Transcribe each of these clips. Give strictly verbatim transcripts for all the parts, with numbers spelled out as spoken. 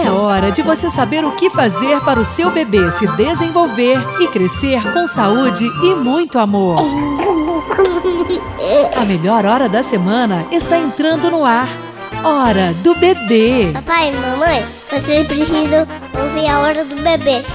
É hora de você saber o que fazer para o seu bebê se desenvolver e crescer com saúde e muito amor. A melhor hora da semana está entrando no ar. Hora do Bebê. Papai e mamãe, vocês precisam ouvir a hora do bebê.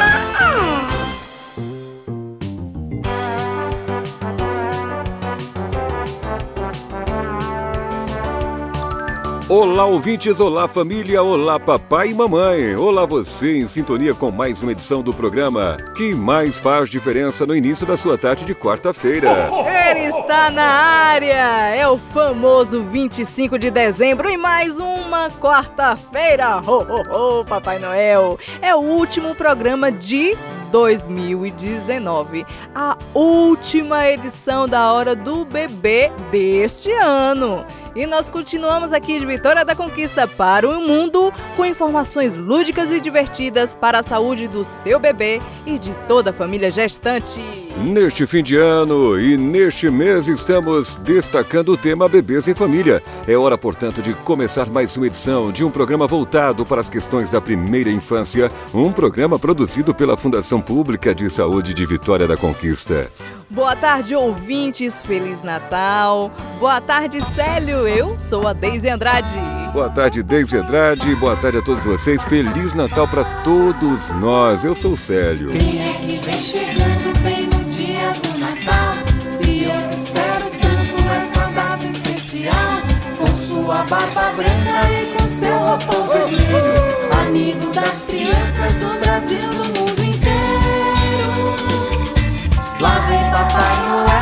Olá, ouvintes, olá, família, olá, papai e mamãe. Olá, você em sintonia com mais uma edição do programa que mais faz diferença no início da sua tarde de quarta-feira. Ele está na área, é o famoso vinte e cinco de dezembro e mais uma quarta-feira. Ho, ho, ho, Papai Noel. É o último programa de dois mil e dezenove, a última edição da Hora do Bebê deste ano. E nós continuamos aqui de Vitória da Conquista para o mundo com informações lúdicas e divertidas para a saúde do seu bebê e de toda a família gestante. Neste fim de ano e neste mês estamos destacando o tema Bebês em Família. É hora, portanto, de começar mais uma edição de um programa voltado para as questões da primeira infância, um programa produzido pela Fundação Pública de Saúde de Vitória da Conquista. Boa tarde, ouvintes. Feliz Natal. Boa tarde, Célio. Eu sou a Deise Andrade. Boa tarde, Deise Andrade. Boa tarde a todos vocês. Feliz Natal para todos nós. Eu sou o Célio. Quem é que vem chegando bem no dia do Natal? E eu espero tanto essa data especial. Com sua barba branca e com seu roupão vermelho, amigo das crianças do Brasil, do mundo inteiro. Lá vem Papai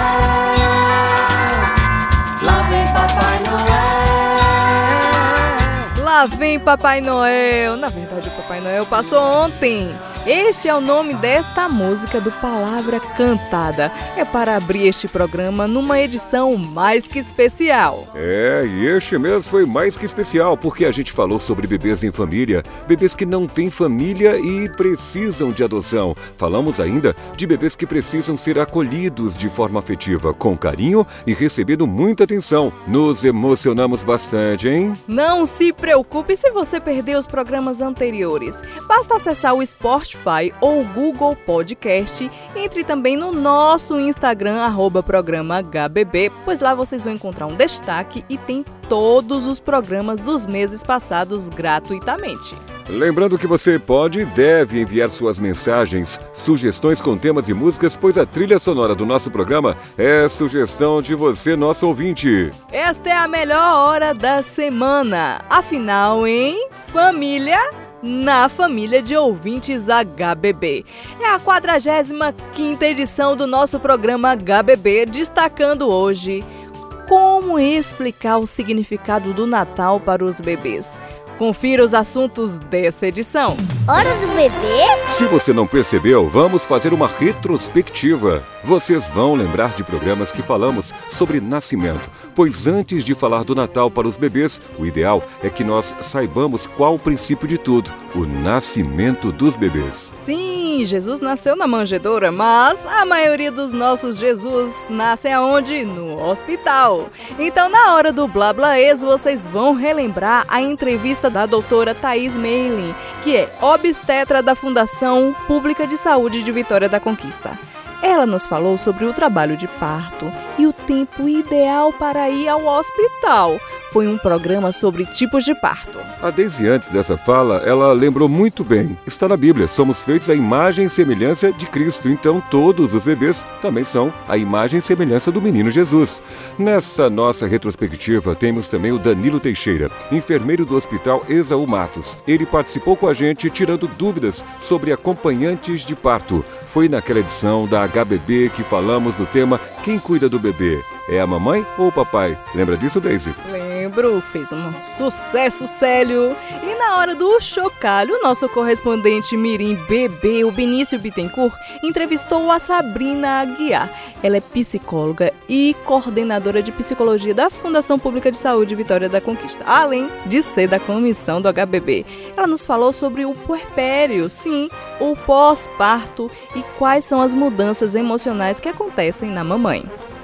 Noel, lá vem Papai Noel. Lá vem Papai Noel. Na verdade, o Papai Noel passou ontem. Este é o nome desta música do Palavra Cantada. É para abrir este programa numa edição mais que especial. É, e este mês foi mais que especial, porque a gente falou sobre bebês em família, bebês que não têm família e precisam de adoção. Falamos ainda de bebês que precisam ser acolhidos de forma afetiva, com carinho e recebendo muita atenção. Nos emocionamos bastante, hein? Não se preocupe se você perdeu os programas anteriores. Basta acessar o Spotify ou o Google Podcast. Entre também no nosso Instagram, arroba programa H B B, pois lá vocês vão encontrar um destaque e tem todos os programas dos meses passados gratuitamente. Lembrando que você pode e deve enviar suas mensagens, sugestões com temas e músicas, pois a trilha sonora do nosso programa é sugestão de você, nosso ouvinte. Esta é a melhor hora da semana. Afinal, em família... na família de ouvintes H B B. É a quadragésima quinta edição do nosso programa H B B, destacando hoje como explicar o significado do Natal para os bebês. Confira os assuntos desta edição. Hora do Bebê? Se você não percebeu, vamos fazer uma retrospectiva. Vocês vão lembrar de programas que falamos sobre nascimento, pois antes de falar do Natal para os bebês, o ideal é que nós saibamos qual o princípio de tudo, o nascimento dos bebês. Sim, Jesus nasceu na manjedoura, mas a maioria dos nossos Jesus nascem aonde? No hospital. Então, na hora do Blá Blá Ex, vocês vão relembrar a entrevista da doutora Thaís Meilin, que é obstetra da Fundação Pública de Saúde de Vitória da Conquista. Ela nos falou sobre o trabalho de parto e o tempo ideal para ir ao hospital. Foi um programa sobre tipos de parto. A Deise, antes dessa fala, ela lembrou muito bem. Está na Bíblia, somos feitos à imagem e semelhança de Cristo, então todos os bebês também são a imagem e semelhança do menino Jesus. Nessa nossa retrospectiva, temos também o Danilo Teixeira, enfermeiro do Hospital Esaú Matos. Ele participou com a gente tirando dúvidas sobre acompanhantes de parto. Foi naquela edição da H B B que falamos do tema Quem cuida do bebê? É a mamãe ou o papai? Lembra disso, Deise? Lembro, fez um sucesso, Célio. E na hora do chocalho, nosso correspondente mirim bebê, o Benício Bittencourt, entrevistou a Sabrina Aguiar. Ela é psicóloga e coordenadora de psicologia da Fundação Pública de Saúde Vitória da Conquista, além de ser da comissão do H B B. Ela nos falou sobre o puerpério, sim, o pós-parto e quais são as mudanças emocionais que acontecem na mamãe.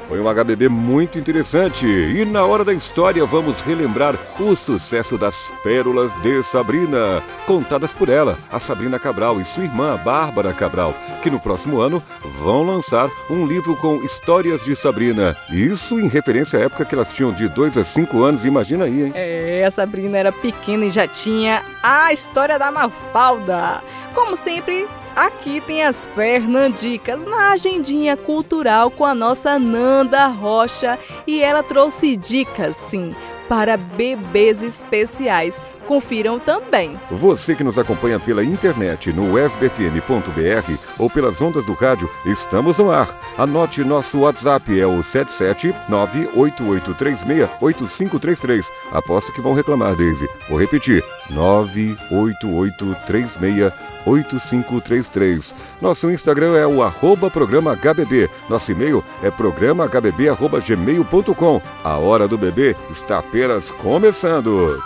Foi um H B B muito interessante. E na hora da história vamos relembrar o sucesso das Pérolas de Sabrina, contadas por ela, a Sabrina Cabral, e sua irmã, Bárbara Cabral, que no próximo ano vão lançar um livro com histórias de Sabrina. Isso em referência à época que elas tinham de dois a cinco anos, imagina aí, hein? É, a Sabrina era pequena e já tinha a história da Mafalda. Como sempre, aqui tem as Fernandicas na agendinha cultural com a nossa Nanda Rocha, e ela trouxe dicas, sim, para bebês especiais. Confiram também. Você que nos acompanha pela internet no u s b f m ponto b r ou pelas ondas do rádio, estamos no ar. Anote nosso WhatsApp, é o sete sete nove oito oito três seis oito cinco três três. Aposto que vão reclamar, Daisy. Vou repetir, nove oito oito três seis oito cinco três três. Nosso Instagram é o arroba programa H B B. Nosso e-mail é programa h b b arroba gmail ponto com. A hora do bebê está apenas começando.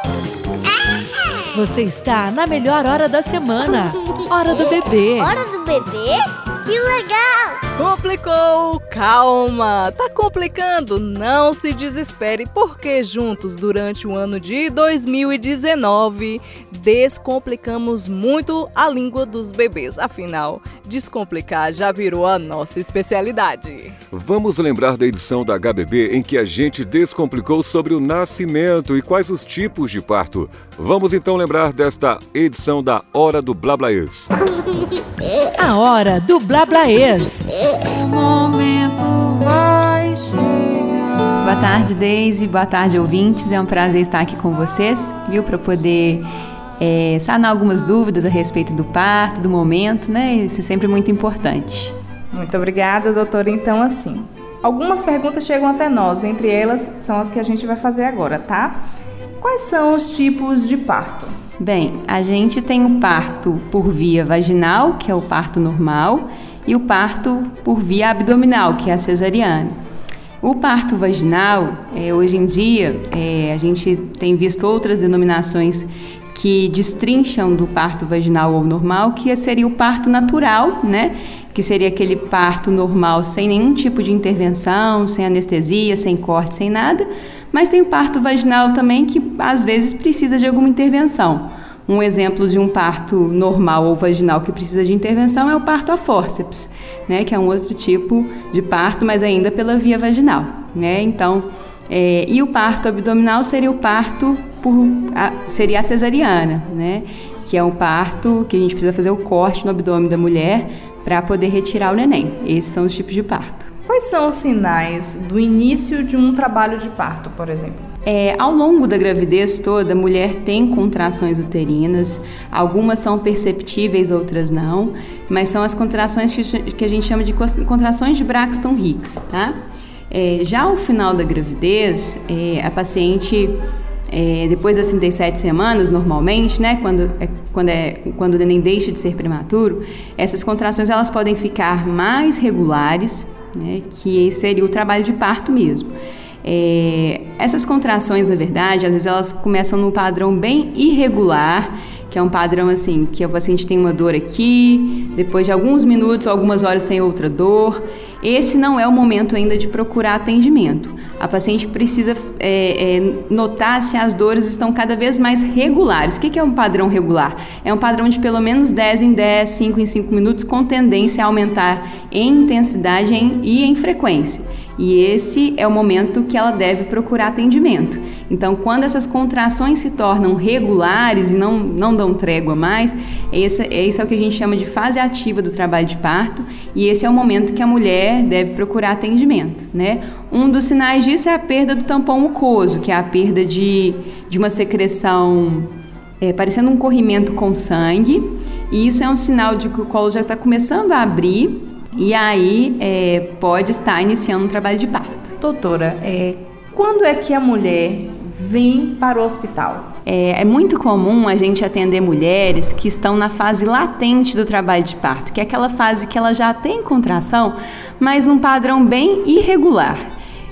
Você está na melhor hora da semana. Hora do bebê. Hora do bebê? Que legal! Complicou? Calma! Tá complicando? Não se desespere, porque juntos, durante o ano de dois mil e dezenove, descomplicamos muito a língua dos bebês. Afinal, descomplicar já virou a nossa especialidade. Vamos lembrar da edição da H B B em que a gente descomplicou sobre o nascimento e quais os tipos de parto. Vamos então lembrar desta edição da Hora do Blablaês. A Hora do Blablaês. O momento vai chegar. Boa tarde, Daisy. Boa tarde, ouvintes. É um prazer estar aqui com vocês, viu? Para poder é, sanar algumas dúvidas a respeito do parto, do momento, né? Isso é sempre muito importante. Muito obrigada, doutora. Então, assim, algumas perguntas chegam até nós. Entre elas, são as que a gente vai fazer agora, tá? Quais são os tipos de parto? Bem, a gente tem o parto por via vaginal, que é o parto normal, e o parto por via abdominal, que é a cesariana. O parto vaginal, é, hoje em dia, é, a gente tem visto outras denominações que destrincham do parto vaginal ou normal, que seria o parto natural, né? Que seria aquele parto normal sem nenhum tipo de intervenção, sem anestesia, sem corte, sem nada. Mas tem o parto vaginal também que às vezes precisa de alguma intervenção. Um exemplo de um parto normal ou vaginal que precisa de intervenção é o parto a fórceps, né? Que é um outro tipo de parto, mas ainda pela via vaginal, né? Então, é, e o parto abdominal seria o parto por a, seria a cesariana, né? Que é um parto que a gente precisa fazer o corte no abdômen da mulher para poder retirar o neném. Esses são os tipos de parto. Quais são os sinais do início de um trabalho de parto, por exemplo? É, ao longo da gravidez toda, a mulher tem contrações uterinas, algumas são perceptíveis, outras não, mas são as contrações que, que a gente chama de contrações de Braxton Hicks, tá? É, já ao final da gravidez, é, a paciente, é, depois das trinta e sete semanas, normalmente, né, quando, é, quando, é, quando o neném deixa de ser prematuro, essas contrações elas podem ficar mais regulares, né, que seria o trabalho de parto mesmo. É, essas contrações, na verdade, às vezes elas começam num padrão bem irregular, que é um padrão assim, que o paciente tem uma dor aqui, depois de alguns minutos ou algumas horas tem outra dor. Esse não é o momento ainda de procurar atendimento. A paciente precisa é, é, notar se as dores estão cada vez mais regulares. O que é um padrão regular? É um padrão de pelo menos dez em dez, cinco em cinco minutos, com tendência a aumentar em intensidade em, e em frequência. E esse é o momento que ela deve procurar atendimento. Então, quando essas contrações se tornam regulares e não, não dão trégua mais, esse, esse é o que a gente chama de fase ativa do trabalho de parto, e esse é o momento que a mulher deve procurar atendimento, né? Um dos sinais disso é a perda do tampão mucoso, que é a perda de, de uma secreção é, parecendo um corrimento com sangue, e isso é um sinal de que o colo já está começando a abrir, e aí é, pode estar iniciando um trabalho de parto. Doutora, é, quando é que a mulher vem para o hospital? É, é muito comum a gente atender mulheres que estão na fase latente do trabalho de parto, que é aquela fase que ela já tem contração, mas num padrão bem irregular.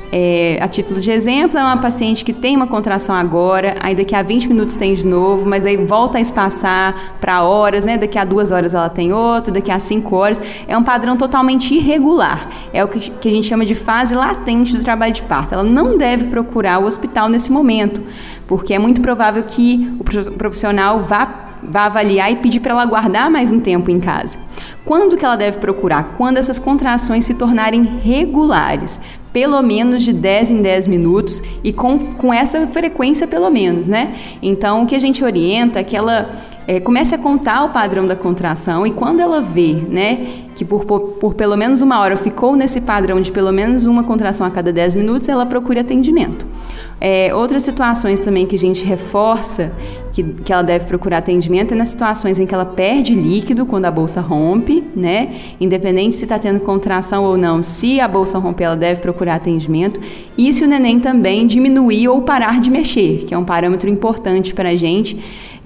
É, a título de exemplo, é uma paciente que tem uma contração agora, aí daqui a vinte minutos tem de novo, mas aí volta a espaçar para horas, né? Daqui a duas horas ela tem outro, daqui a cinco horas. É um padrão totalmente irregular. É o que, que a gente chama de fase latente do trabalho de parto. Ela não deve procurar o hospital nesse momento, porque é muito provável que o profissional vá vai avaliar e pedir para ela aguardar mais um tempo em casa. Quando que ela deve procurar? Quando essas contrações se tornarem regulares, pelo menos de dez em dez minutos e com, com essa frequência pelo menos, né? Então, o que a gente orienta é que ela é, comece a contar o padrão da contração e quando ela vê, né, que por, por, por pelo menos uma hora ficou nesse padrão de pelo menos uma contração a cada dez minutos, ela procure atendimento. É, outras situações também que a gente reforça que, que ela deve procurar atendimento é nas situações em que ela perde líquido quando a bolsa rompe, né? Independente se está tendo contração ou não, se a bolsa romper, ela deve procurar atendimento. E se o neném também diminuir ou parar de mexer, que é um parâmetro importante para a gente,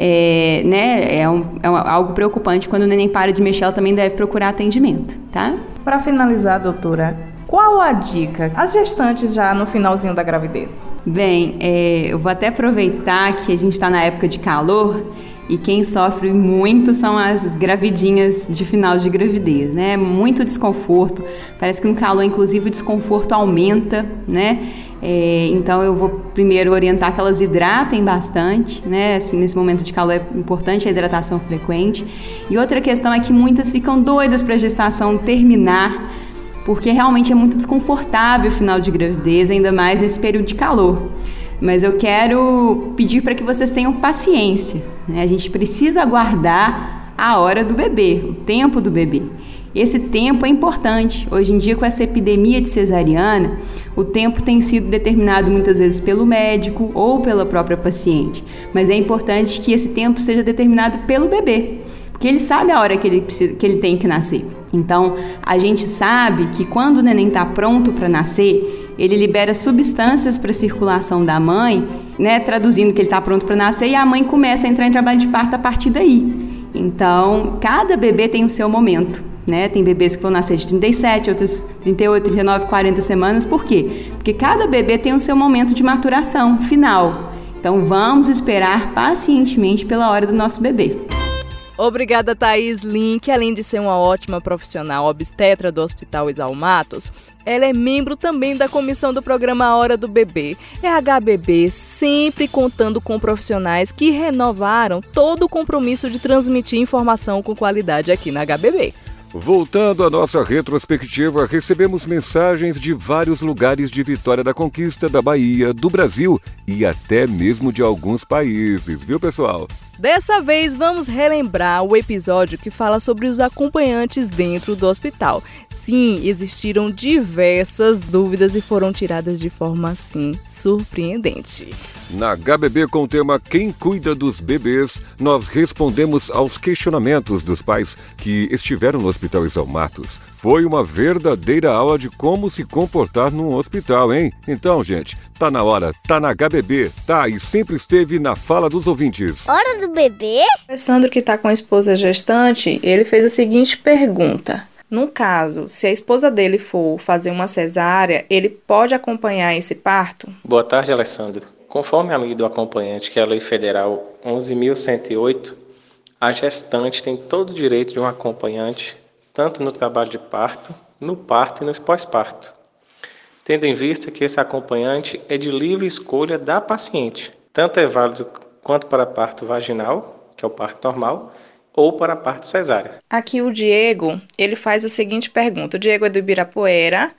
é, né? é, um, é algo preocupante. Quando o neném para de mexer, ela também deve procurar atendimento, tá? Para finalizar, doutora, qual a dica? As gestantes já no finalzinho da gravidez. Bem, é, eu vou até aproveitar que a gente está na época de calor e quem sofre muito são as gravidinhas de final de gravidez, né? Muito desconforto, parece que no calor, inclusive, o desconforto aumenta, né? É, então eu vou primeiro orientar que elas hidratem bastante, né? Assim, nesse momento de calor é importante a hidratação frequente. E outra questão é que muitas ficam doidas para a gestação terminar, porque realmente é muito desconfortável o final de gravidez, ainda mais nesse período de calor. Mas eu quero pedir para que vocês tenham paciência, né? A gente precisa aguardar a hora do bebê, o tempo do bebê. Esse tempo é importante. Hoje em dia, com essa epidemia de cesariana, o tempo tem sido determinado muitas vezes pelo médico ou pela própria paciente. Mas é importante que esse tempo seja determinado pelo bebê, porque ele sabe a hora que ele, precisa, que ele tem que nascer. Então, a gente sabe que quando o neném está pronto para nascer, ele libera substâncias para a circulação da mãe, né, traduzindo que ele está pronto para nascer, e a mãe começa a entrar em trabalho de parto a partir daí. Então, cada bebê tem o seu momento, né? Tem bebês que vão nascer de trinta e sete, outros trinta e oito, trinta e nove, quarenta semanas. Por quê? Porque cada bebê tem o seu momento de maturação final. Então, vamos esperar pacientemente pela hora do nosso bebê. Obrigada, Thaís Lin, que além de ser uma ótima profissional obstetra do Hospital Exalmatos, ela é membro também da comissão do programa A Hora do Bebê. É a H B B, sempre contando com profissionais que renovaram todo o compromisso de transmitir informação com qualidade aqui na H B B. Voltando à nossa retrospectiva, recebemos mensagens de vários lugares de Vitória da Conquista, da Bahia, do Brasil e até mesmo de alguns países, viu, pessoal? Dessa vez, vamos relembrar o episódio que fala sobre os acompanhantes dentro do hospital. Sim, existiram diversas dúvidas e foram tiradas de forma, assim, surpreendente. Na H B B com o tema Quem Cuida dos Bebês, nós respondemos aos questionamentos dos pais que estiveram no Hospital Exalmatos. Foi uma verdadeira aula de como se comportar num hospital, hein? Então, gente, tá na hora, tá na H B B, tá e sempre esteve na fala dos ouvintes. Hora do bebê? O Alessandro, que tá com a esposa gestante, ele fez a seguinte pergunta. No caso, se a esposa dele for fazer uma cesárea, ele pode acompanhar esse parto? Boa tarde, Alessandro. Conforme a lei do acompanhante, que é a Lei Federal onze mil cento e oito, a gestante tem todo o direito de um acompanhante, tanto no trabalho de parto, no parto e no pós-parto, tendo em vista que esse acompanhante é de livre escolha da paciente. Tanto é válido quanto para parto vaginal, que é o parto normal, ou para parto cesárea. Aqui o Diego, ele faz a seguinte pergunta. O Diego é do Ibirapuera,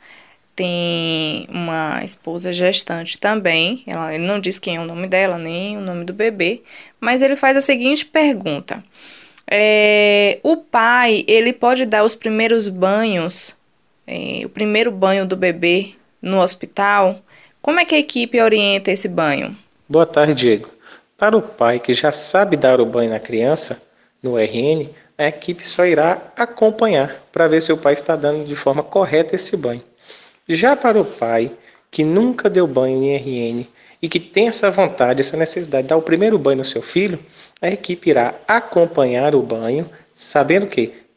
tem uma esposa gestante também. Ela, ele não diz quem é o nome dela, nem o nome do bebê, mas ele faz a seguinte pergunta. É, o pai, ele pode dar os primeiros banhos, é, o primeiro banho do bebê no hospital? Como é que a equipe orienta esse banho? Boa tarde, Diego. Para o pai que já sabe dar o banho na criança, no R N, a equipe só irá acompanhar para ver se o pai está dando de forma correta esse banho. Já para o pai que nunca deu banho em R N e que tem essa vontade, essa necessidade de dar o primeiro banho no seu filho, a equipe irá acompanhar o banho, sabendo que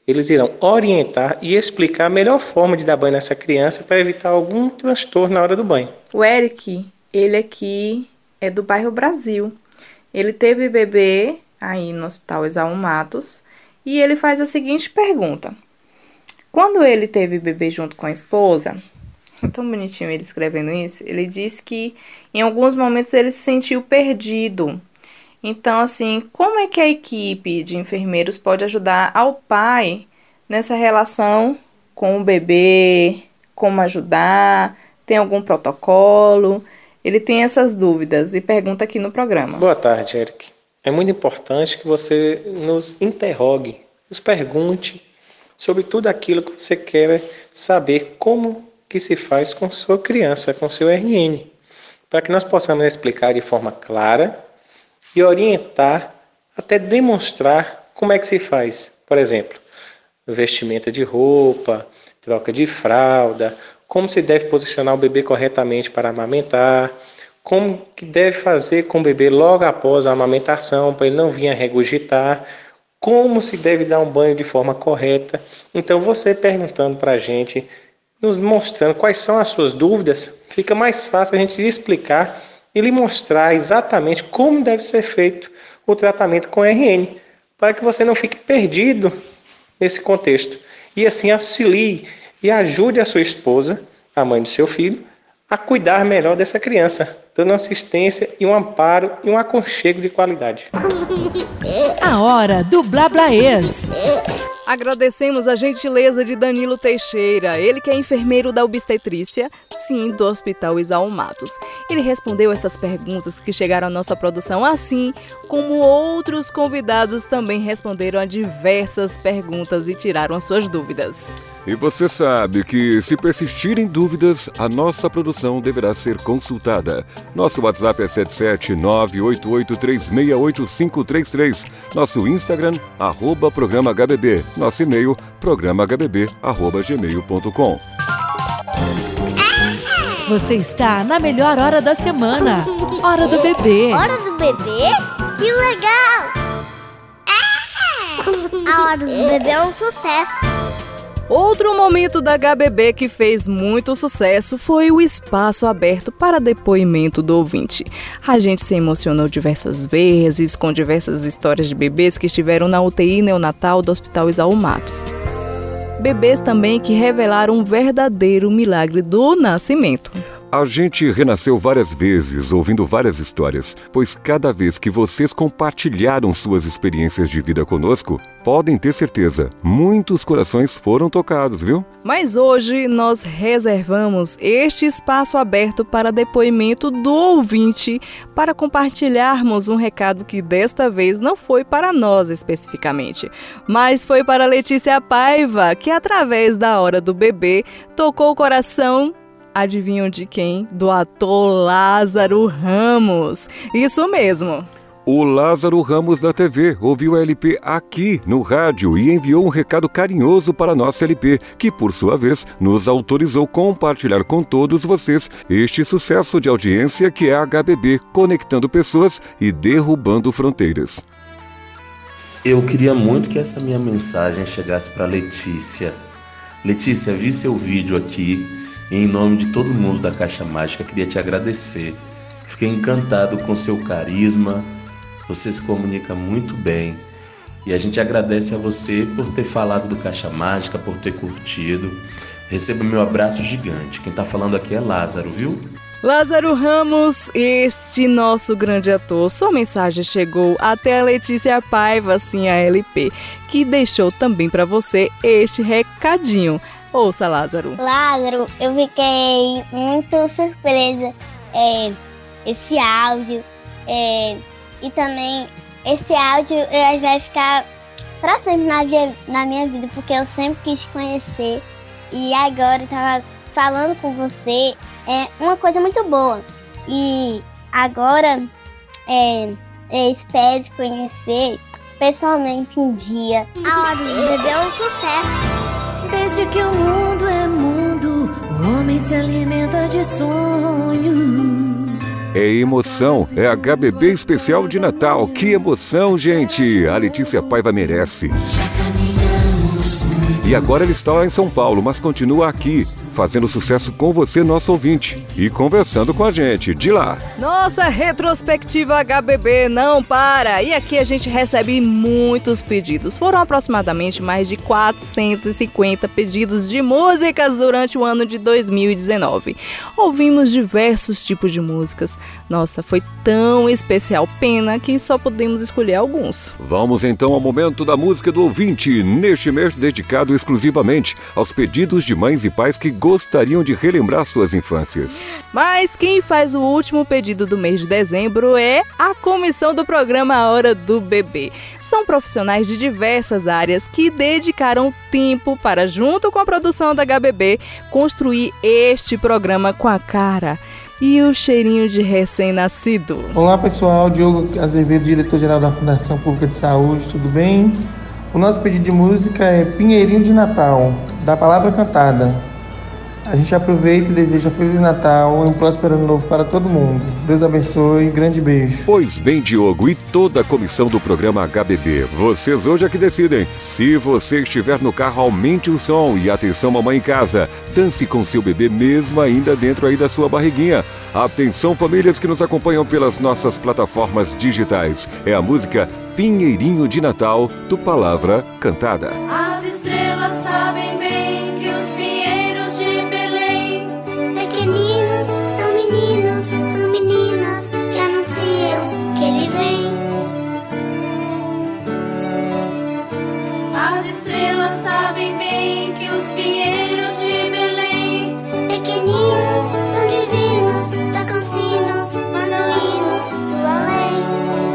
Eles irão orientar e explicar a melhor forma de dar banho nessa criança para evitar algum transtorno na hora do banho. O Eric, ele aqui é do bairro Brasil. Ele teve bebê aí no Hospital Exaú Matos e ele faz a seguinte pergunta. Quando ele teve bebê junto com a esposa, tão bonitinho ele escrevendo isso, ele disse que em alguns momentos ele se sentiu perdido. Então, assim, como é que a equipe de enfermeiros pode ajudar ao pai nessa relação com o bebê, como ajudar, tem algum protocolo? Ele tem essas dúvidas e pergunta aqui no programa. Boa tarde, Eric. É muito importante que você nos interrogue, nos pergunte sobre tudo aquilo que você quer saber como que se faz com sua criança, com seu R N, para que nós possamos explicar de forma clara e orientar, até demonstrar como é que se faz. Por exemplo, vestimenta de roupa, troca de fralda, como se deve posicionar o bebê corretamente para amamentar, como que deve fazer com o bebê logo após a amamentação, para ele não vir a regurgitar, como se deve dar um banho de forma correta. Então, você perguntando para a gente, nos mostrando quais são as suas dúvidas, fica mais fácil a gente explicar e lhe mostrar exatamente como deve ser feito o tratamento com R N, para que você não fique perdido nesse contexto. E assim auxilie e ajude a sua esposa, a mãe do seu filho, a cuidar melhor dessa criança, dando assistência e um amparo e um aconchego de qualidade. A hora do Blablaês. Agradecemos a gentileza de Danilo Teixeira, ele que é enfermeiro da obstetrícia, sim, do Hospital Exaú Matos. Ele respondeu essas perguntas que chegaram à nossa produção, assim como outros convidados também responderam a diversas perguntas e tiraram as suas dúvidas. E você sabe que, se persistirem dúvidas, a nossa produção deverá ser consultada. Nosso WhatsApp é sete sete nove oito oito três seis oito cinco três três. Nosso Instagram, arroba programa H B B. Nosso e-mail, programa h b b arroba gmail ponto com. Você está na melhor hora da semana. Hora do bebê. Hora do bebê? Que legal! A hora do bebê é um sucesso. Outro momento da H B B que fez muito sucesso foi o espaço aberto para depoimento do ouvinte. A gente se emocionou diversas vezes com diversas histórias de bebês que estiveram na U T I neonatal do Hospital Exaú Matos. Bebês também que revelaram um verdadeiro milagre do nascimento. A gente renasceu várias vezes, ouvindo várias histórias, pois cada vez que vocês compartilharam suas experiências de vida conosco, podem ter certeza, muitos corações foram tocados, viu? Mas hoje nós reservamos este espaço aberto para depoimento do ouvinte, para compartilharmos um recado que desta vez não foi para nós especificamente, mas foi para Letícia Paiva, que através da Hora do Bebê tocou o coração. Adivinham de quem? Do ator Lázaro Ramos. Isso mesmo. O Lázaro Ramos da T V ouviu a L P aqui no rádio e enviou um recado carinhoso para a nossa L P, que por sua vez nos autorizou compartilhar com todos vocês este sucesso de audiência que é a H B B, conectando pessoas e derrubando fronteiras. Eu queria muito que essa minha mensagem chegasse para Letícia. Letícia, vi seu vídeo aqui. E em nome de todo mundo da Caixa Mágica, queria te agradecer. Fiquei encantado com seu carisma, você se comunica muito bem. E a gente agradece a você por ter falado do Caixa Mágica, por ter curtido. Receba meu abraço gigante. Quem está falando aqui é Lázaro, viu? Lázaro Ramos, este nosso grande ator, sua mensagem chegou até a Letícia Paiva, sim, a L P, que deixou também para você este recadinho. Ouça, Lázaro. Lázaro, eu fiquei muito surpresa. É, esse áudio. É, e também, esse áudio é, vai ficar para sempre na, via, na minha vida, porque eu sempre quis te conhecer. E agora eu tava falando com você. É uma coisa muito boa. E agora, é, eu espero te conhecer pessoalmente um dia. A Hora do Bebê é um sucesso. Desde que o mundo é mundo, o homem se alimenta de sonhos. É emoção, é H B B especial de Natal. Que emoção, gente! A Letícia Paiva merece. Já caminhamos E agora ele está lá em São Paulo, mas continua aqui, fazendo sucesso com você, nosso ouvinte, e conversando com a gente de lá. Nossa retrospectiva H B B não para! E aqui a gente recebe muitos pedidos. Foram aproximadamente mais de quatrocentos e cinquenta pedidos de músicas durante o ano de dois mil e dezenove. Ouvimos diversos tipos de músicas. Nossa, foi tão especial, pena que só podemos escolher alguns. Vamos então ao momento da música do ouvinte, neste mês dedicado exclusivamente aos pedidos de mães e pais que gostariam de relembrar suas infâncias. Mas quem faz o último pedido do mês de dezembro é a comissão do programa A Hora do Bebê. São profissionais de diversas áreas que dedicaram tempo para, junto com a produção da H B B, construir este programa com a cara e o cheirinho de recém-nascido. Olá pessoal, Diogo Azevedo, diretor-geral da Fundação Pública de Saúde, tudo bem? O nosso pedido de música é Pinheirinho de Natal, da Palavra Cantada. A gente aproveita e deseja Feliz Natal e um próspero ano novo para todo mundo. Deus abençoe, grande beijo. Pois bem, Diogo e toda a comissão do programa H B B, vocês hoje é que decidem. Se você estiver no carro, aumente o som e atenção mamãe em casa. Dance com seu bebê mesmo ainda dentro aí da sua barriguinha. Atenção famílias que nos acompanham pelas nossas plataformas digitais. É a música Pinheirinho de Natal, do Palavra Cantada. As estrelas sabem bem que os pinheiros de Belém, Pequeninos, são meninos, são meninas que anunciam que ele vem. as estrelas sabem bem que os pinheiros de Belém, Pequeninos, são divinos, tocam sinos, mandam hinos do além.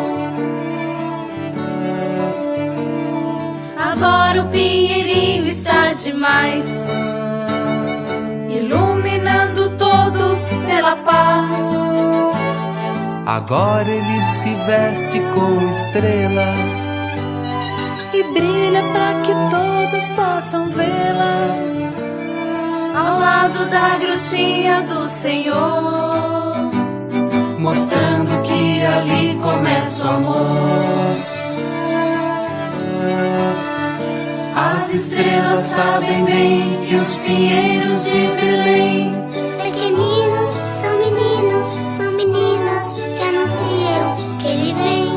agora o pinheirinho está demais, iluminando todos pela paz. Agora ele se veste com estrelas E brilha para que todos possam vê-las, ao lado da grutinha do Senhor, mostrando que ali começa o amor. as estrelas sabem bem que os pinheiros de Belém, Pequeninos, são meninos, são meninas que anunciam que ele vem.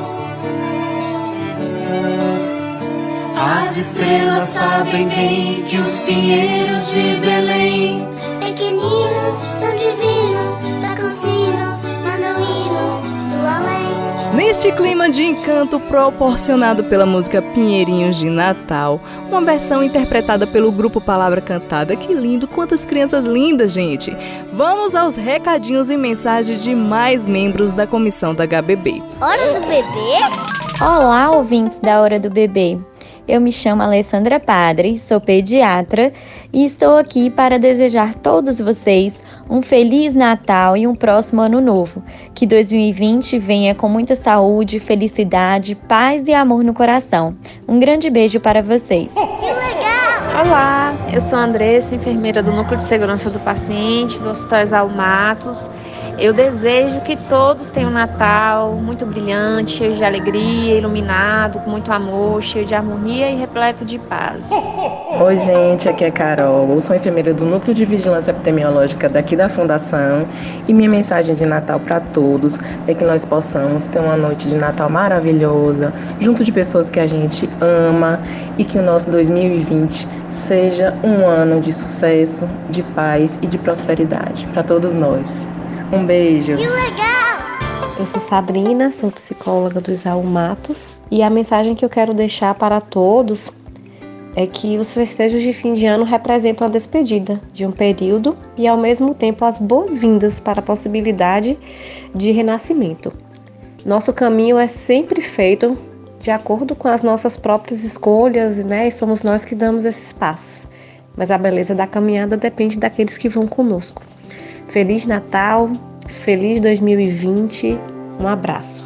as estrelas sabem bem que os pinheiros de Belém, Pequeninos, são divinos, tocam sinos, mandam hinos do além. Neste clima de encanto proporcionado pela música Pinheirinhos de Natal, uma versão interpretada pelo grupo Palavra Cantada. Que lindo, quantas crianças lindas, gente! Vamos aos recadinhos e mensagens de mais membros da comissão da H B B. Hora do Bebê? Olá, ouvintes da Hora do Bebê. Eu me chamo Alessandra Padre, sou pediatra e estou aqui para desejar a todos vocês um Feliz Natal e um próximo Ano Novo. Que dois mil e vinte venha com muita saúde, felicidade, paz e amor no coração. Um grande beijo para vocês. Que legal! Olá, eu sou a Andressa, enfermeira do Núcleo de Segurança do Paciente, do Hospital Exaú Matos. Eu desejo que todos tenham um Natal muito brilhante, cheio de alegria, iluminado, com muito amor, cheio de harmonia e repleto de paz. Oi gente, aqui é Carol, eu sou enfermeira do Núcleo de Vigilância Epidemiológica daqui da Fundação e minha mensagem de Natal para todos é que nós possamos ter uma noite de Natal maravilhosa, junto de pessoas que a gente ama e que o nosso dois mil e vinte seja um ano de sucesso, de paz e de prosperidade para todos nós. Um beijo. Que legal! Eu sou Sabrina, sou psicóloga do Exaú Matos e a mensagem que eu quero deixar para todos é que os festejos de fim de ano representam a despedida de um período e ao mesmo tempo as boas-vindas para a possibilidade de renascimento. Nosso caminho é sempre feito de acordo com as nossas próprias escolhas, né? E somos nós que damos esses passos. Mas a beleza da caminhada depende daqueles que vão conosco. Feliz Natal, feliz dois mil e vinte, um abraço.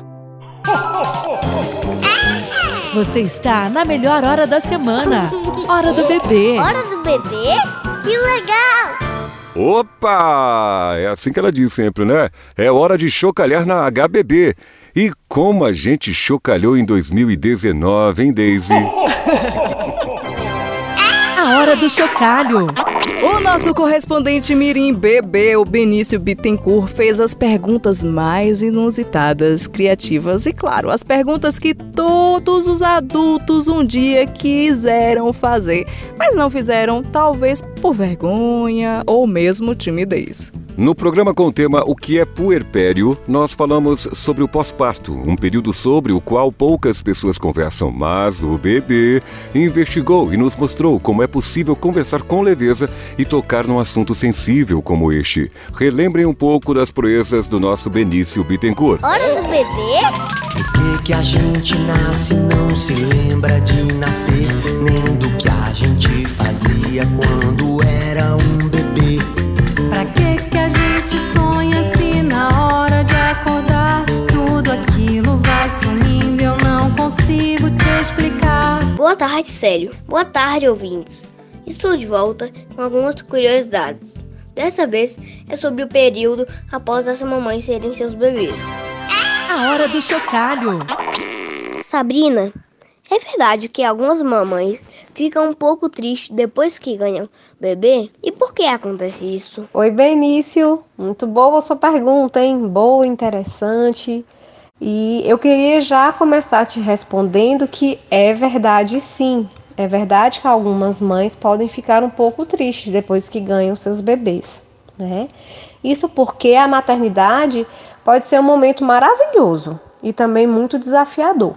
Você está na melhor hora da semana, Hora do Bebê. Hora do Bebê? Que legal! Opa! É assim que ela diz sempre, né? É hora de chocalhar na H B B. E como a gente chocalhou em dois mil e dezenove, hein, Daisy? A hora do chocalho. O nosso correspondente mirim bebê, o Benício Bittencourt, fez as perguntas mais inusitadas, criativas e, claro, as perguntas que todos os adultos um dia quiseram fazer, mas não fizeram, talvez por vergonha ou mesmo timidez. No programa com o tema O que é puerpério, nós falamos sobre o pós-parto, um período sobre o qual poucas pessoas conversam, mas o bebê investigou e nos mostrou como é possível conversar com leveza e tocar num assunto sensível como este. Relembrem um pouco das proezas do nosso Benício Bittencourt. Hora do bebê? Por que que a gente nasce e não se lembra de nascer, nem do que a gente fazia quando era um bebê? Pra que que a gente sonha se na hora de acordar tudo aquilo vai sumindo? Eu não consigo te explicar. Boa tarde, sério. Boa tarde, ouvintes. Estou de volta com algumas curiosidades. Dessa vez é sobre o período após as mamães serem seus bebês. A hora do chocalho. Sabrina, é verdade que algumas mamães ficam um pouco tristes depois que ganham bebê? E por que acontece isso? Oi, Benício. Muito boa a sua pergunta, hein? Boa, interessante. E eu queria já começar te respondendo que é verdade, sim. É verdade que algumas mães podem ficar um pouco tristes depois que ganham seus bebês, né? Isso porque a maternidade pode ser um momento maravilhoso e também muito desafiador.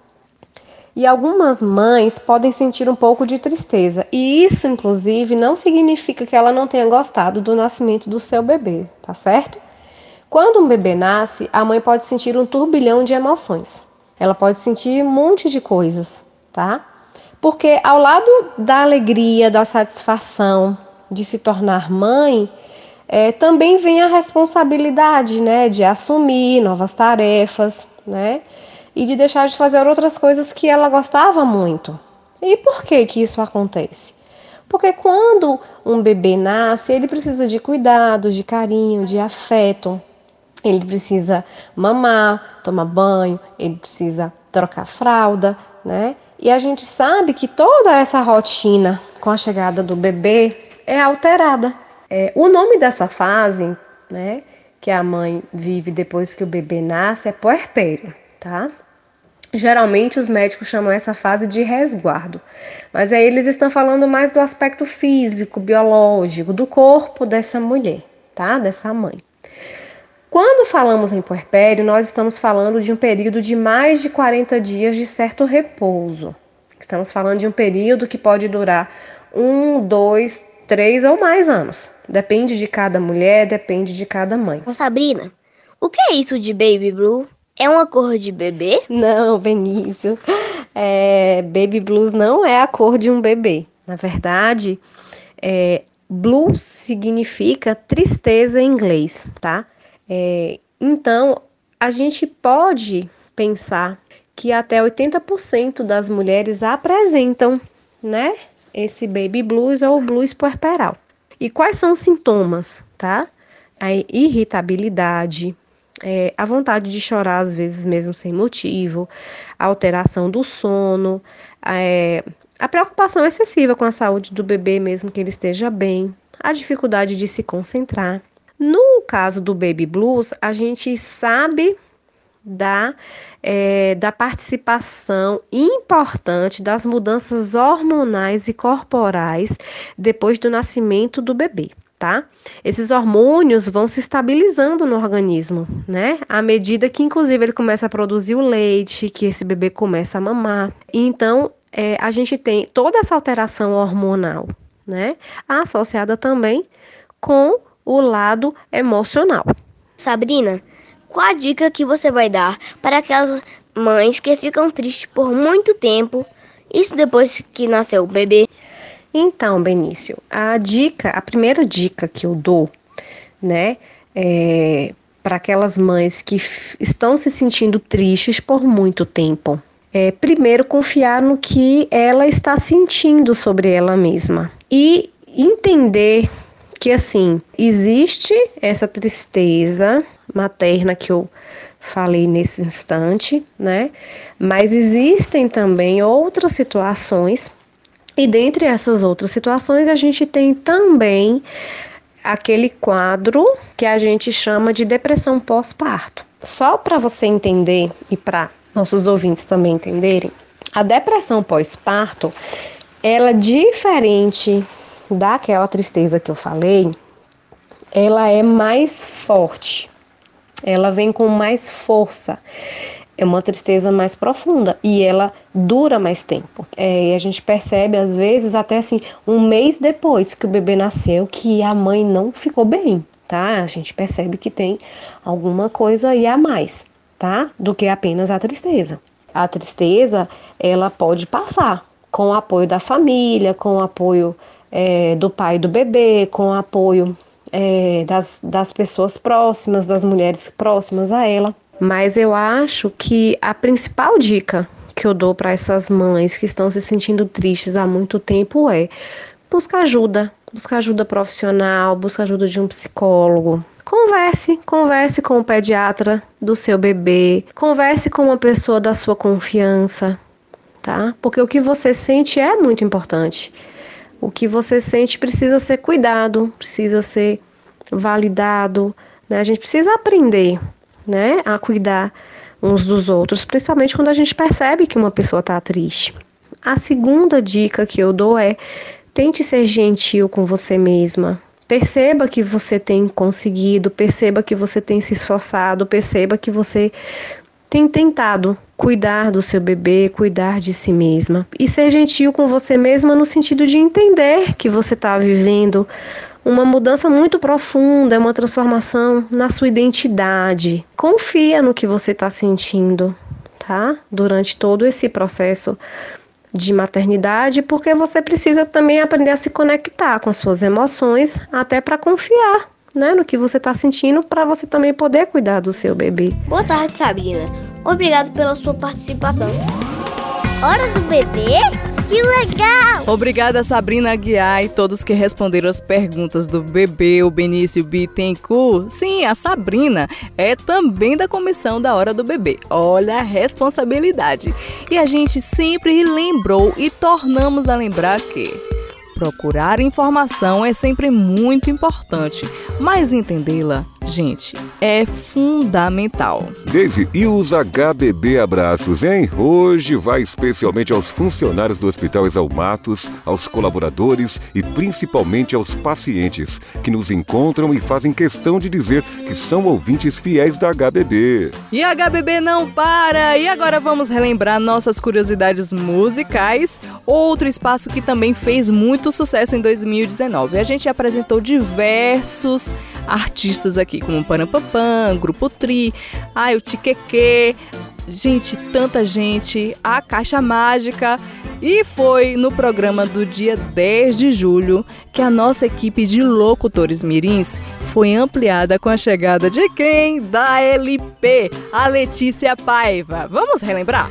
E algumas mães podem sentir um pouco de tristeza. E isso, inclusive, não significa que ela não tenha gostado do nascimento do seu bebê, tá certo? Quando um bebê nasce, a mãe pode sentir um turbilhão de emoções. Ela pode sentir um monte de coisas, tá? Porque ao lado da alegria, da satisfação de se tornar mãe, é, também vem a responsabilidade, né, de assumir novas tarefas, né? E de deixar de fazer outras coisas que ela gostava muito. E por que que isso acontece? Porque quando um bebê nasce, ele precisa de cuidado, de carinho, de afeto. Ele precisa mamar, tomar banho, ele precisa trocar fralda, né? E a gente sabe que toda essa rotina com a chegada do bebê é alterada. É, o nome dessa fase, né, que a mãe vive depois que o bebê nasce é puerpério, tá? Geralmente os médicos chamam essa fase de resguardo, mas aí eles estão falando mais do aspecto físico, biológico, do corpo dessa mulher, tá? Dessa mãe. Quando falamos em puerpério, nós estamos falando de um período de mais de quarenta dias de certo repouso. Estamos falando de um período que pode durar um, dois, três ou mais anos. Depende de cada mulher, depende de cada mãe. Sabrina, o que é isso de baby blue? É uma cor de bebê? Não, Benício. É, baby blues não é a cor de um bebê. Na verdade, é, blue significa tristeza em inglês, tá? É, então, a gente pode pensar que até oitenta por cento das mulheres apresentam, né, esse baby blues ou blues puerperal. E quais são os sintomas, tá? A irritabilidade, É, a vontade de chorar, às vezes mesmo sem motivo, a alteração do sono, é, a preocupação excessiva com a saúde do bebê, mesmo que ele esteja bem, a dificuldade de se concentrar. No caso do baby blues, a gente sabe da, é, da participação importante das mudanças hormonais e corporais depois do nascimento do bebê. Tá? Esses hormônios vão se estabilizando no organismo, né? À medida que, inclusive, ele começa a produzir o leite, que esse bebê começa a mamar. Então, é, a gente tem toda essa alteração hormonal, né? Associada também com o lado emocional. Sabrina, qual a dica que você vai dar para aquelas mães que ficam tristes por muito tempo, isso depois que nasceu o bebê? Então, Benício, a dica, a primeira dica que eu dou, né, é, para aquelas mães que f- estão se sentindo tristes por muito tempo, é primeiro confiar no que ela está sentindo sobre ela mesma e entender que, assim, existe essa tristeza materna que eu falei nesse instante, né, mas existem também outras situações E dentre essas outras situações, a gente tem também aquele quadro que a gente chama de depressão pós-parto. Só para você entender e para nossos ouvintes também entenderem, a depressão pós-parto, ela é diferente daquela tristeza que eu falei, ela é mais forte, ela vem com mais força. É uma tristeza mais profunda e ela dura mais tempo. É, e a gente percebe, às vezes, até assim, um mês depois que o bebê nasceu, que a mãe não ficou bem, tá? A gente percebe que tem alguma coisa aí a mais, tá? Do que apenas a tristeza. A tristeza, ela pode passar com o apoio da família, com o apoio é, do pai do bebê, com o apoio é, das, das pessoas próximas, das mulheres próximas a ela. Mas eu acho que a principal dica que eu dou para essas mães que estão se sentindo tristes há muito tempo é buscar ajuda, buscar ajuda profissional, buscar ajuda de um psicólogo. Converse, converse com o pediatra do seu bebê, converse com uma pessoa da sua confiança, tá? Porque o que você sente é muito importante. O que você sente precisa ser cuidado, precisa ser validado, né? A gente precisa aprender, né, a cuidar uns dos outros, principalmente quando a gente percebe que uma pessoa está triste. A segunda dica que eu dou é: tente ser gentil com você mesma. Perceba que você tem conseguido, perceba que você tem se esforçado, perceba que você tem tentado cuidar do seu bebê, cuidar de si mesma. E ser gentil com você mesma no sentido de entender que você está vivendo uma mudança muito profunda, uma transformação na sua identidade. Confia no que você está sentindo, tá? Durante todo esse processo de maternidade, porque você precisa também aprender a se conectar com as suas emoções, até para confiar, né, no que você está sentindo, para você também poder cuidar do seu bebê. Boa tarde, Sabrina. Obrigado pela sua participação. Hora do bebê? Que legal! Obrigada, Sabrina Aguiar e todos que responderam as perguntas do bebê, o Benício Bittencourt. Sim, a Sabrina é também da comissão da Hora do Bebê. Olha a responsabilidade. E a gente sempre lembrou e tornamos a lembrar que procurar informação é sempre muito importante, mas entendê-la, gente, é fundamental. Deise, e os H B B abraços, hein? Hoje vai especialmente aos funcionários do Hospital Exalmatos, aos colaboradores e principalmente aos pacientes que nos encontram e fazem questão de dizer que são ouvintes fiéis da H B B. E a H B B não para! E agora vamos relembrar nossas curiosidades musicais, outro espaço que também fez muito sucesso em dois mil e dezenove. A gente apresentou diversos artistas aqui, como o Parampapam, Grupo Tri, ai, o Tiqueque, gente, tanta gente, a Caixa Mágica. E foi no programa do dia dez de julho que a nossa equipe de locutores mirins foi ampliada com a chegada de quem? Da L P, a Letícia Paiva. Vamos relembrar?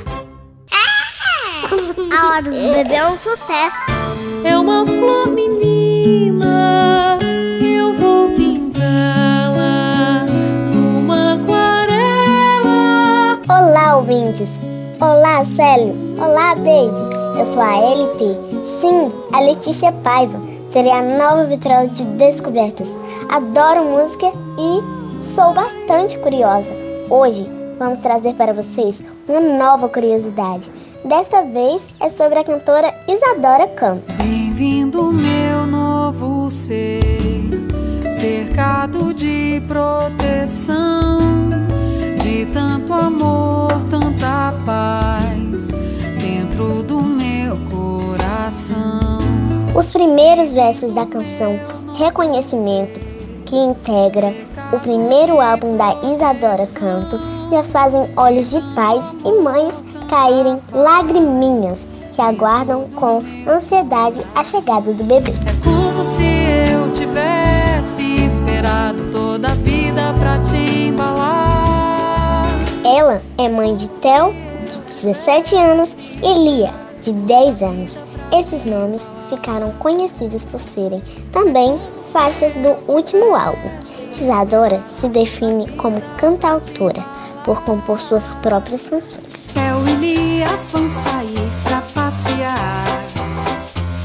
A Hora do Bebê é um sucesso. É uma flor menina, eu vou pintá-la numa aquarela. Olá, ouvintes. Olá, Célio. Olá, Deise. Eu sou a L P. Sim, a Letícia Paiva. Serei a nova vitrola de descobertas. Adoro música e sou bastante curiosa. Hoje vamos trazer para vocês uma nova curiosidade. Desta vez é sobre a cantora Isadora Canto. Bem-vindo, meu novo ser, cercado de proteção, de tanto amor, tanta paz, dentro do meu coração. Os primeiros versos da canção Reconhecimento, que integra o primeiro álbum da Isadora Canto, já fazem olhos de pais e mães caírem lagriminhas que aguardam com ansiedade a chegada do bebê. É como se eu tivesse esperado toda a vida pra te embalar. Ela é mãe de Theo, de dezessete anos, e Lia, de dez anos. Esses nomes ficaram conhecidos por serem também faixas do último álbum. Isadora se define como cantautora, por compor suas próprias canções. Eu e Lia vão sair pra passear,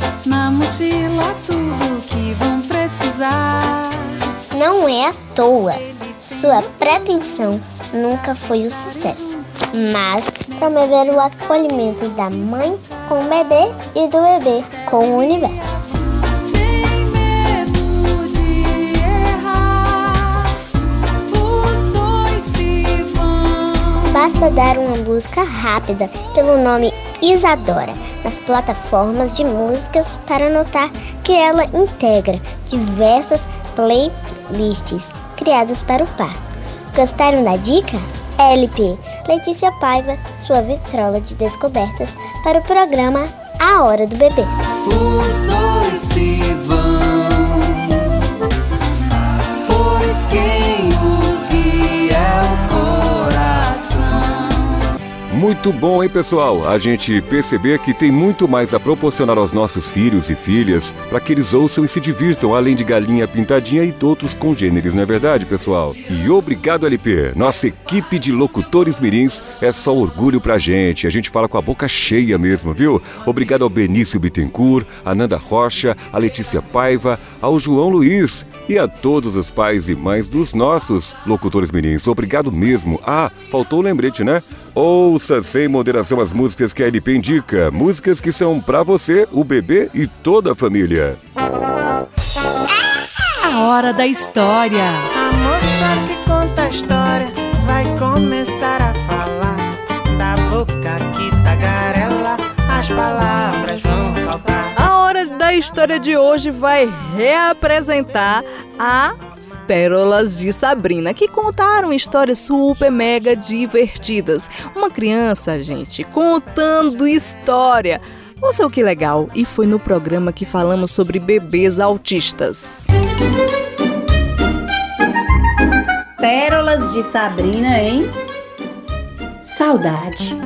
rezar. Não é à toa. Sua pretensão nunca foi o sucesso, mas promover o acolhimento da mãe com o bebê e do bebê com o universo. Sem medo de errar, os dois se vão. Basta dar uma busca rápida pelo nome Isadora nas plataformas de músicas para notar que ela integra diversas playlists criadas para o parto. Gostaram da dica? L P Letícia Paiva, sua vitrola de descobertas para o programa A Hora do Bebê. Os dois se vão, pois quem os guia é o coração. Muito bom, hein, pessoal? A gente perceber que tem muito mais a proporcionar aos nossos filhos e filhas para que eles ouçam e se divirtam, além de Galinha Pintadinha e outros congêneres, não é verdade, pessoal? E obrigado, L P. Nossa equipe de locutores mirins é só orgulho pra gente. A gente fala com a boca cheia mesmo, viu? Obrigado ao Benício Bittencourt, a Nanda Rocha, a Letícia Paiva, ao João Luiz e a todos os pais e mães dos nossos locutores mirins. Obrigado mesmo. Ah, faltou o lembrete, né? Ouça sem moderação as músicas que a L P indica. Músicas que são pra você, o bebê e toda a família. A Hora da História. A moça que conta a história vai começar a falar. Da boca que tagarela, as palavras vão saltar. A Hora da História de hoje vai reapresentar as Pérolas de Sabrina, que contaram histórias super mega divertidas. Uma criança, gente, contando história. Ouça que legal! E foi no programa que falamos sobre bebês autistas. Pérolas de Sabrina, hein? Saudade.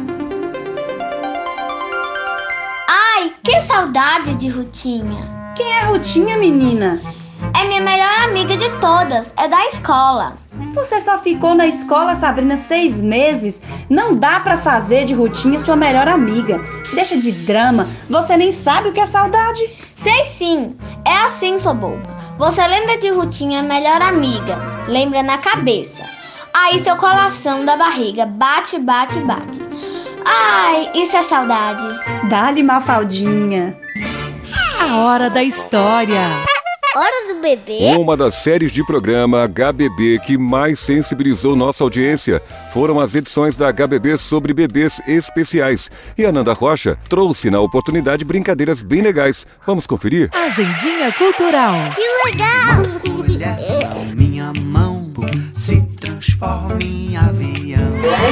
Ai, que saudade de Rutinha. Quem é Rutinha, menina? É minha melhor amiga de todas, é da escola. Você só ficou na escola, Sabrina, seis meses. Não dá pra fazer de Rutinha sua melhor amiga. Deixa de drama, você nem sabe o que é saudade. Sei sim, é assim, sua boba. Você lembra de Rutinha, melhor amiga, lembra na cabeça. Aí seu coração da barriga bate, bate, bate. Ai, isso é saudade. Dá-lhe Mafaldinha. A Hora da História. Hora do Bebê? Uma das séries de programa H B B que mais sensibilizou nossa audiência foram as edições da H B B sobre bebês especiais. E a Nanda Rocha trouxe na oportunidade brincadeiras bem legais. Vamos conferir? Agendinha Cultural. Que legal! Colher minha mão se transforma em avião.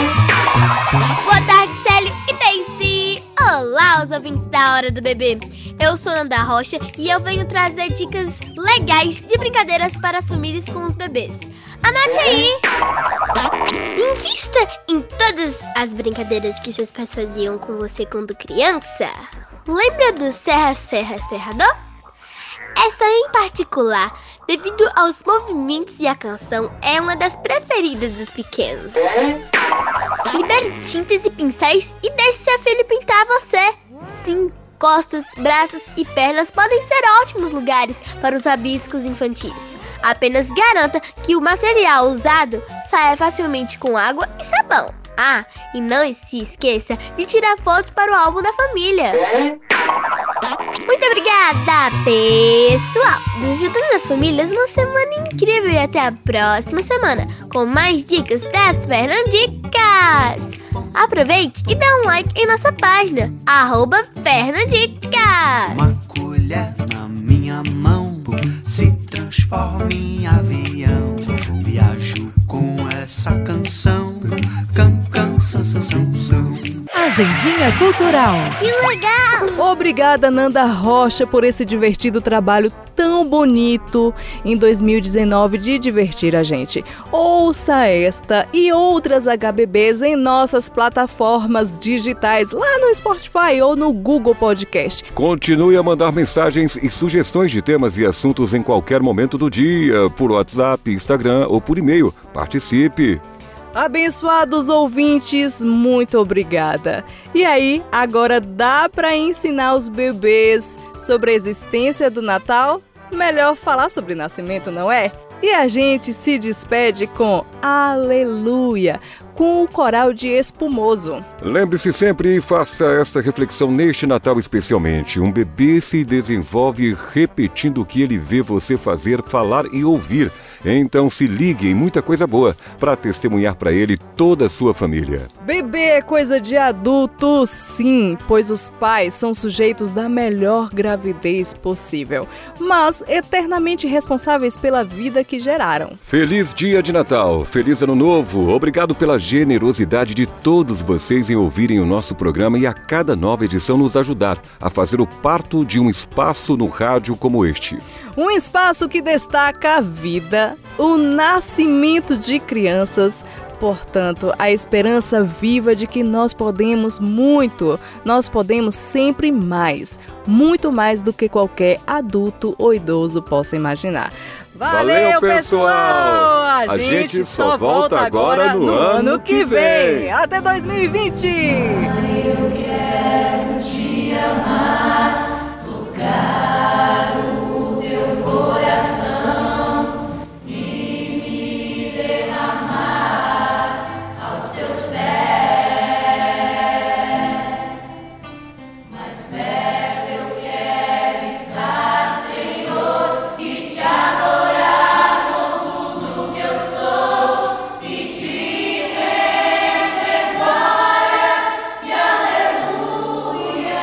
Boa tarde, Célio e Daisy! Olá, os ouvintes da Hora do Bebê! Eu sou Nanda Rocha e eu venho trazer dicas legais de brincadeiras para as famílias com os bebês. Anote aí! Invista em todas as brincadeiras que seus pais faziam com você quando criança. Lembra do Serra, Serra, Serrador? Essa em particular, devido aos movimentos e a canção, é uma das preferidas dos pequenos. Libere tintas e pincéis e deixe seu filho pintar você. Sim, costas, braços e pernas podem ser ótimos lugares para os rabiscos infantis. Apenas garanta que o material usado saia facilmente com água e sabão. Ah, e não se esqueça de tirar fotos para o álbum da família. Muito obrigada, pessoal! Desejo a todas as famílias uma semana incrível e até a próxima semana com mais dicas das Fernandicas! Aproveite e dá um like em nossa página, arroba Fernandicas! Uma colher na minha mão se transforma em avião. Viajo com essa canção, can, can, san, san, san, san. Agendinha Cultural. Que legal! Obrigada, Nanda Rocha, por esse divertido trabalho tão bonito em dois mil e dezenove de divertir a gente. Ouça esta e outras H B Bs em nossas plataformas digitais, lá no Spotify ou no Google Podcast. Continue a mandar mensagens e sugestões de temas e assuntos em qualquer momento do dia, por WhatsApp, Instagram ou por e-mail. Participe! Abençoados ouvintes, muito obrigada. E aí, agora dá para ensinar os bebês sobre a existência do Natal? melhor falar sobre nascimento, não é? E a gente se despede com Aleluia, com o coral de Espumoso. Lembre-se sempre e faça esta reflexão neste Natal especialmente. Um bebê se desenvolve repetindo o que ele vê você fazer, falar e ouvir. Então se ligue em muita coisa boa para testemunhar para ele toda a sua família. Bebê é coisa de adulto, sim, pois os pais são sujeitos da melhor gravidez possível, mas eternamente responsáveis pela vida que geraram. Feliz dia de Natal, feliz ano novo, obrigado pela generosidade de todos vocês em ouvirem o nosso programa e a cada nova edição nos ajudar a fazer o parto de um espaço no rádio como este. Um espaço que destaca a vida, o nascimento de crianças, portanto, a esperança viva de que nós podemos muito, nós podemos sempre mais, muito mais do que qualquer adulto ou idoso possa imaginar. Valeu, pessoal! A, a gente, gente só volta agora no, no ano que vem. vem. Até dois mil e vinte! Eu quero te amar, tocar o teu coração e me derramar aos teus pés. Mais perto eu quero estar, Senhor, e te adorar com tudo que eu sou e te render glórias e aleluia.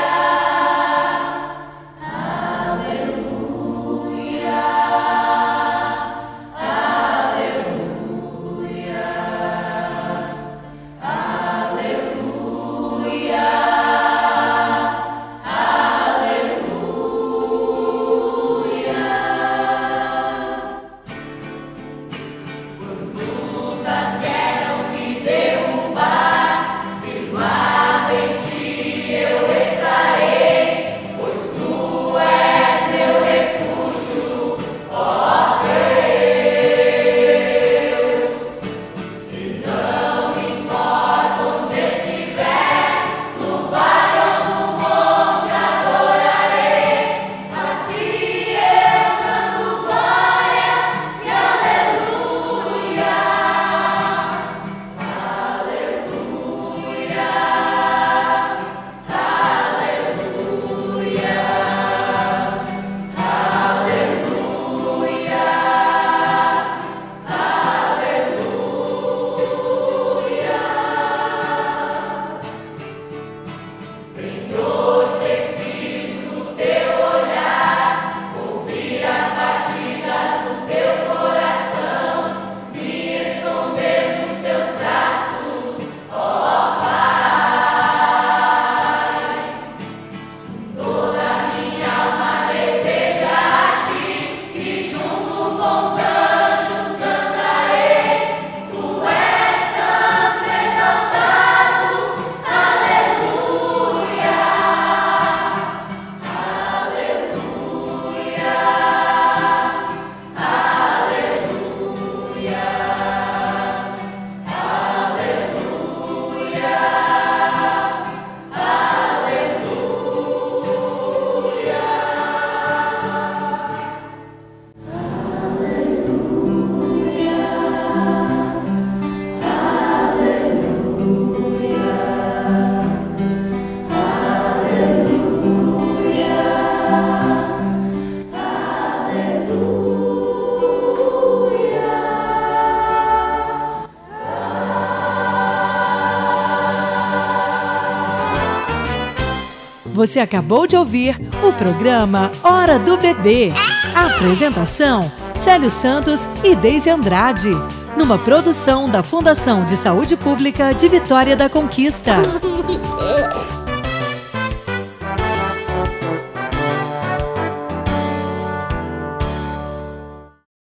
Você acabou de ouvir o programa Hora do Bebê. A apresentação, Célio Santos e Deise Andrade. Numa produção da Fundação de Saúde Pública de Vitória da Conquista.